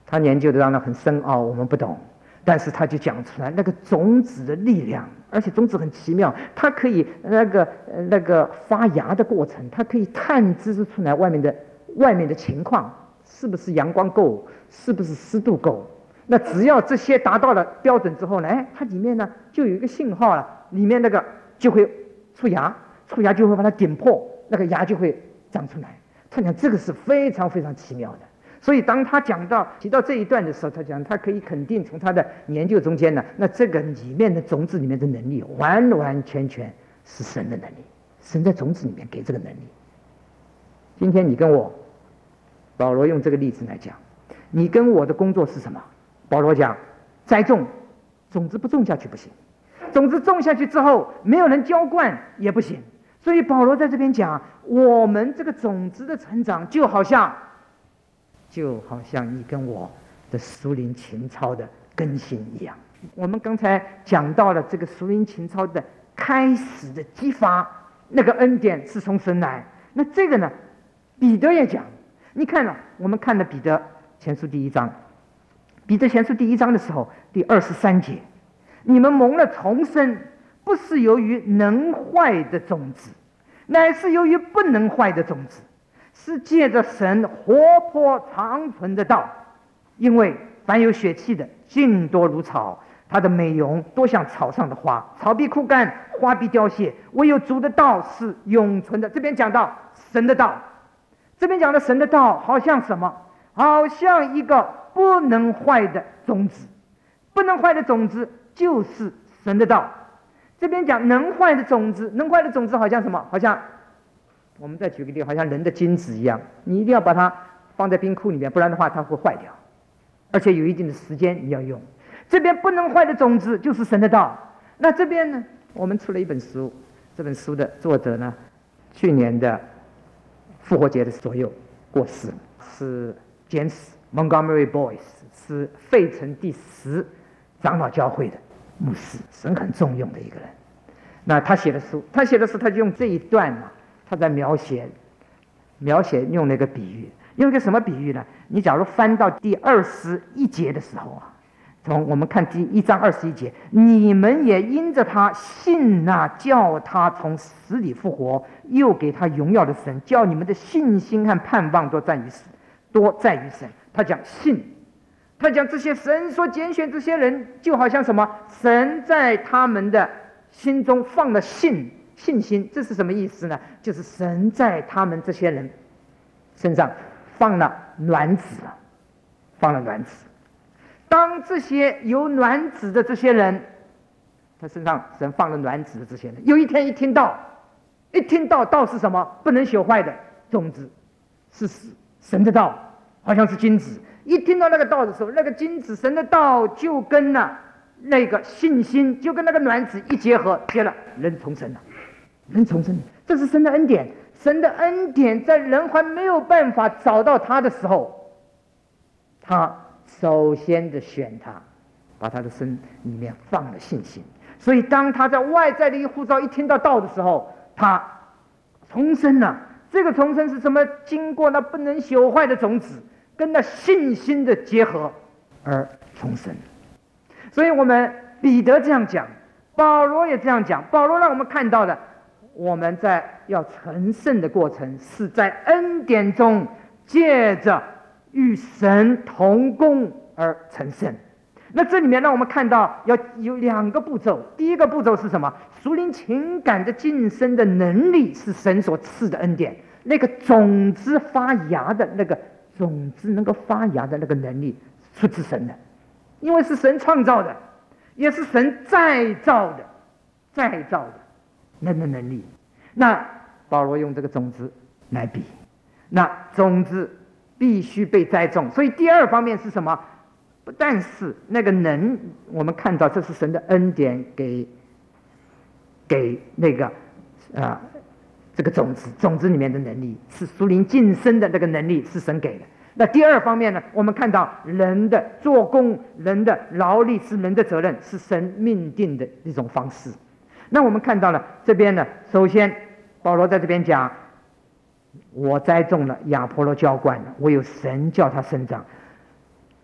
他研究的当然很深奥，我们不懂，但是他就讲出来那个种子的力量，而且种子很奇妙，它可以那个那个发芽的过程，它可以探知出来外面的外面的情况，是不是阳光够，是不是湿度够。那只要这些达到了标准之后呢，哎，它里面呢就有一个信号了，里面那个就会出芽，出芽就会把它点破，那个芽就会长出来。他讲这个是非常非常奇妙的。所以当他讲到提到这一段的时候，他讲他可以肯定从他的研究中间呢，那这个里面的种子里面的能力完完全全是神的能力，神在种子里面给这个能力。今天你跟我，保罗用这个例子来讲，你跟我的工作是什么？保罗讲栽种，种子不种下去不行，种子种下去之后没有人浇灌也不行。所以保罗在这边讲，我们这个种子的成长就好像就好像你跟我的属灵情操的更新一样。我们刚才讲到了这个属灵情操的开始的激发，那个恩典是从神来。那这个呢，彼得也讲，你看了，我们看了彼得前书第一章，彼得前书第一章的时候，第二十三节，你们蒙了重生，不是由于能坏的种子，乃是由于不能坏的种子，是借着神活泼长存的道。因为凡有血气的，尽多如草，它的美容多像草上的花，草必枯干，花必凋谢，唯有主的道是永存的。这边讲到神的道，这边讲的神的道好像什么？好像一个不能坏的种子，不能坏的种子就是神的道。这边讲能坏的种子，能坏的种子好像什么？好像我们再举个例，好像人的精子一样，你一定要把它放在冰库里面，不然的话它会坏掉，而且有一定的时间你要用。这边不能坏的种子就是神的道。那这边呢，我们出了一本书，这本书的作者呢，去年的复活节的左右过世，是 James Montgomery Boyce， 是费城第十长老教会的牧师，神很重用的一个人。那他写的书，他写的书，他就用这一段啊，他在描写，描写用了一个比喻，用一个什么比喻呢？你假如翻到第二十一节的时候啊，从我们看第一章二十一节，你们也因着他信那叫他从死里复活，又给他荣耀的神，叫你们的信心和盼望都在于神，多在于神。他讲信。他讲这些神所拣选这些人，就好像什么？神在他们的心中放了信信心，这是什么意思呢？就是神在他们这些人身上放了卵子了，放了卵子。当这些有卵子的这些人，他身上神放了卵子的这些人，有一天一听到，一听到道是什么？不能朽坏的种子，是神的道，好像是金子。一听到那个道的时候，那个金子神的道就跟那那个信心，就跟那个卵子一结合，结了，人重生了，人重生了。这是神的恩典，神的恩典在人还没有办法找到他的时候，他首先的选他，把他的身里面放了信心。所以当他在外在的一呼召，一听到道的时候，他重生了。这个重生是什么？经过那不能朽坏的种子跟那信心的结合而重生。所以我们彼得这样讲，保罗也这样讲。保罗让我们看到的，我们在要成圣的过程是在恩典中借着与神同工而成圣。那这里面让我们看到要有两个步骤。第一个步骤是什么？属灵情感的晋升的能力是神所赐的恩典，那个种子发芽的那个种子能够发芽的那个能力出自神的，因为是神创造的，也是神再造的，再造的那个能力。那保罗用这个种子来比，那种子必须被栽种。所以第二方面是什么？不但是那个能，我们看到这是神的恩典给给那个啊、呃、这个种子，种子里面的能力是属灵晋升的那个能力是神给的。那第二方面呢，我们看到人的做工，人的劳力是人的责任，是神命定的一种方式。那我们看到了这边呢，首先保罗在这边讲，我栽种了，亚波罗浇灌了，唯有神叫他生长。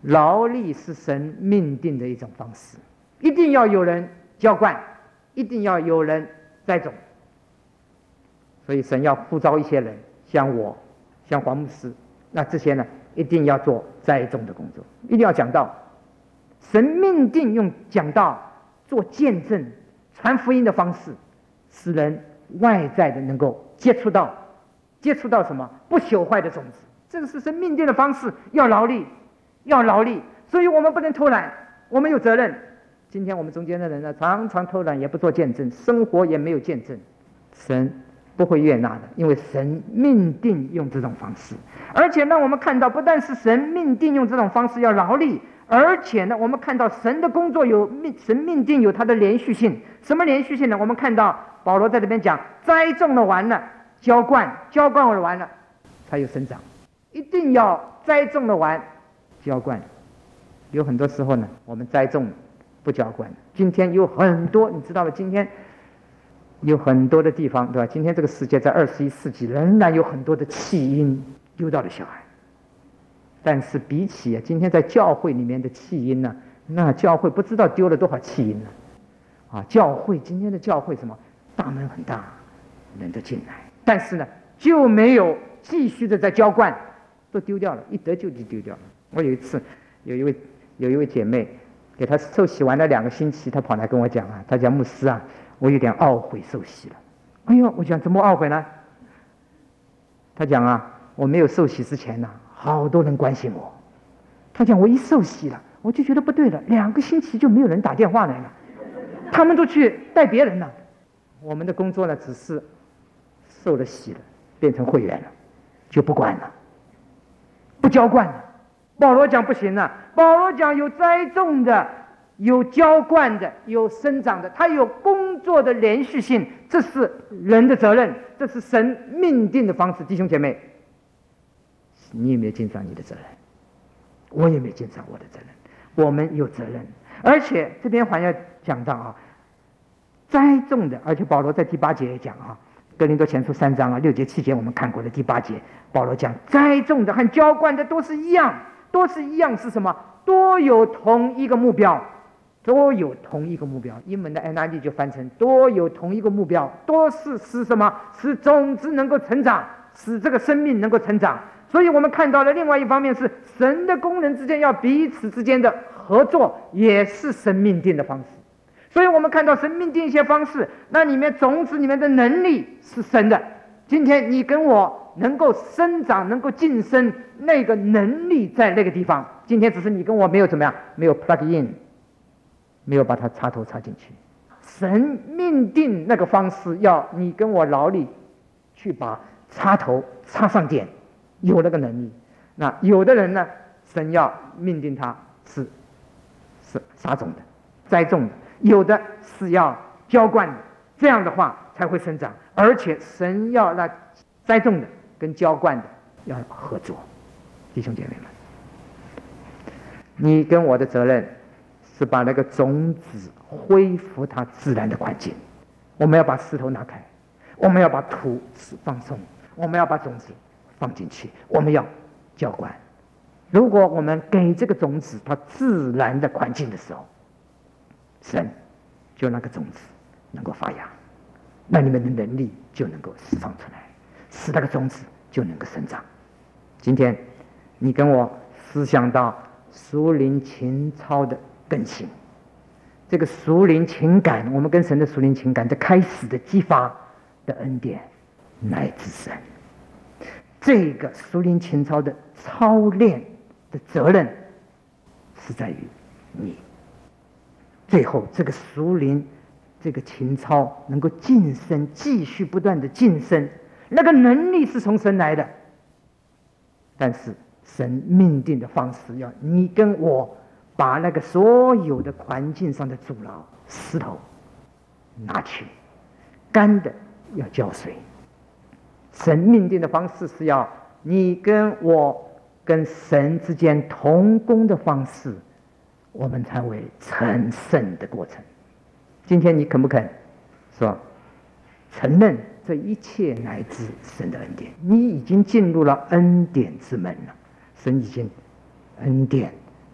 劳力是神命定的一种方式，一定要有人浇灌，一定要有人栽种。所以神要呼召一些人，像我，像黄牧师，那这些呢，一定要做栽种的工作，一定要讲道。神命定用讲道做见证、传福音的方式，使人外在的能够接触到，接触到什么不朽坏的种子。这个是神命定的方式，要劳力，要劳力。所以我们不能偷懒，我们有责任。今天我们中间的人呢，常常偷懒，也不做见证，生活也没有见证，神不会悦纳的，因为神命定用这种方式。而且呢，我们看到不但是神命定用这种方式要劳力，而且呢，我们看到神的工作有命，神命定有它的连续性。什么连续性呢？我们看到保罗在这边讲，栽种了完了，浇灌，浇灌了完了，才有生长。一定要栽种了完，浇灌。有很多时候呢，我们栽种不浇灌。今天有很多，你知道吗？今天有很多的地方，对吧？今天这个世界在二十一世纪仍然有很多的弃婴丢到了小孩，但是比起啊，今天在教会里面的弃婴呢，那教会不知道丢了多少弃婴了啊！教会今天的教会什么大门很大，人都进来，但是呢就没有继续的在浇灌，都丢掉了，一得救就丢掉了。我有一次有一位有一位姐妹给她受洗完了两个星期，她跑来跟我讲啊，她讲牧师啊，我有点懊悔受洗了。哎呦，我讲怎么懊悔呢？她讲啊，我没有受洗之前呢、啊，好多人关心我。她讲我一受洗了，我就觉得不对了，两个星期就没有人打电话来了，他们都去带别人了。我们的工作呢，只是受了洗了，变成会员了，就不管了，不浇灌了。保罗讲不行了，保罗讲有栽种的，有浇灌的，有生长的，它有工作的连续性，这是人的责任，这是神命定的方式。弟兄姐妹，你有没有尽上你的责任？我也没尽上我的责任，我们有责任。而且这边还要讲到啊，栽种的，而且保罗在第八节也讲啊，哥林多前书三章啊六节七节我们看过的第八节，保罗讲栽种的和浇灌的都是一样，都是一样是什么？都有同一个目标，都有同一个目标。英文的 N I V 就翻成都有同一个目标，都是使什么？使种子能够成长，使这个生命能够成长。所以我们看到了另外一方面是神的工人之间要彼此之间的合作，也是神命定的方式。所以我们看到神命定一些方式，那里面种子里面的能力是神的。今天你跟我能够生长，能够晋升，那个能力在那个地方。今天只是你跟我没有怎么样，没有 plug in， 没有把它插头插进去。神命定那个方式，要你跟我劳力去把插头插上点，有那个能力。那有的人呢，神要命定他是是撒种的、栽种的，有的是要浇灌的，这样的话才会生长。而且神要那栽种的跟浇灌的要合作。弟兄姐妹们，你跟我的责任是把那个种子恢复它自然的环境。我们要把石头拿开，我们要把土放松，我们要把种子放进去，我们要浇灌。如果我们给这个种子它自然的环境的时候，神就那个种子能够发芽，那你们的能力就能够释放出来，使那个种子就能够生长。今天你跟我思想到属灵情操的更新，这个属灵情感，我们跟神的属灵情感的开始的激发的恩典乃至神，这个属灵情操的操练的责任是在于你。最后这个属灵这个情操能够晋升，继续不断的晋升，那个能力是从神来的，但是神命定的方式要你跟我把那个所有的环境上的阻挠石头拿去，干的要浇水。神命定的方式是要你跟我跟神之间同工的方式，我们才会成圣的过程。今天你肯不肯说承认这一切乃至神的恩典？你已经进入了恩典之门了，神已经恩典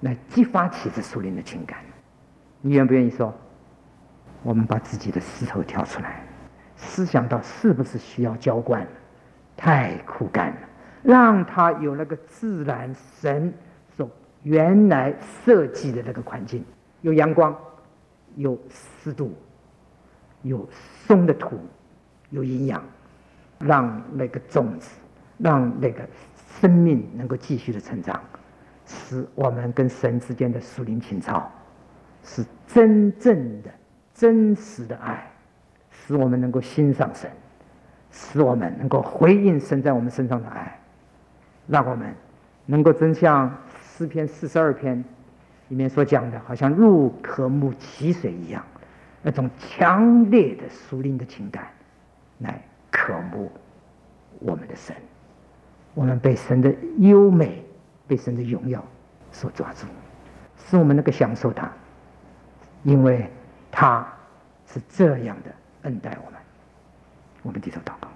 来激发起这属灵的情感。你愿不愿意说，我们把自己的石头挑出来，思想到是不是需要浇灌了？太枯干了，让它有那个自然神所原来设计的那个环境，有阳光，有湿度，有松的土，有营养，让那个种子，让那个生命能够继续的成长，使我们跟神之间的属灵情操是真正的真实的爱，使我们能够欣赏神，使我们能够回应神在我们身上的爱，让我们能够真像诗篇四十二篇里面所讲的，好像入渴慕其水一样，那种强烈的属灵的情感来渴慕我们的神。我们被神的优美，被神的荣耀所抓住，使我们能够享受它，因为他是这样的恩待我们。我们低头祷告。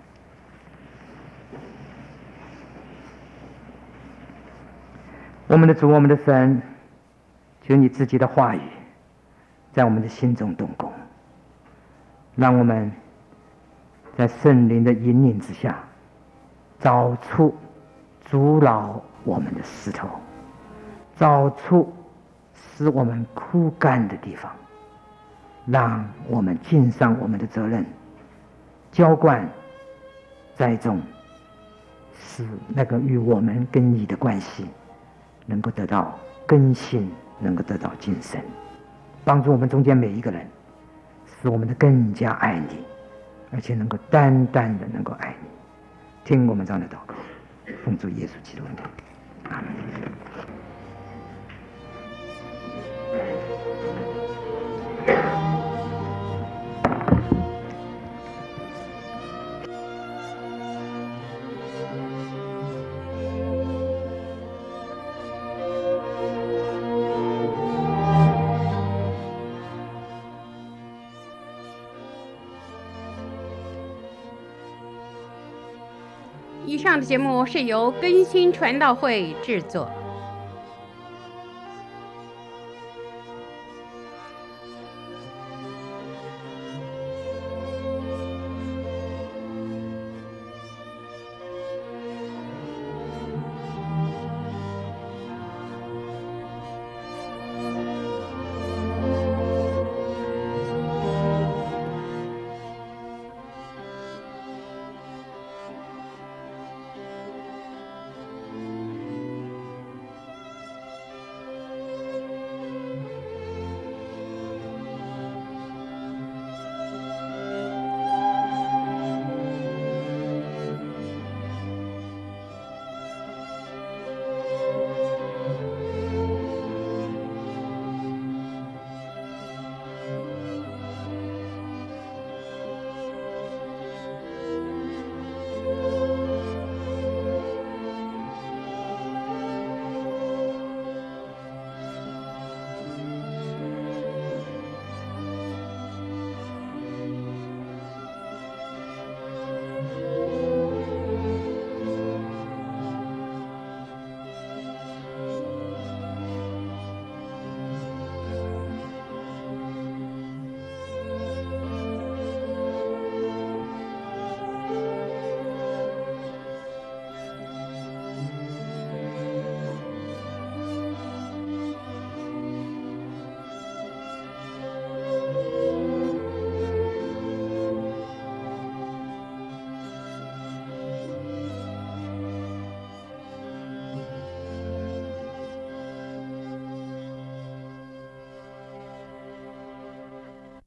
我们的主，我们的神，求你自己的话语在我们的心中动工，让我们在圣灵的引领之下找出阻挠我们的石头，找出使我们枯干的地方，让我们尽上我们的责任，浇灌栽种，使那个与我们跟你的关系能够得到更新，能够得到晋升，帮助我们中间每一个人，使我们的更加爱你，而且能够单单的能够爱你。听我们这样的祷告，奉主耶稣基督的名，阿门。 以上的节目是由更新传道会制作。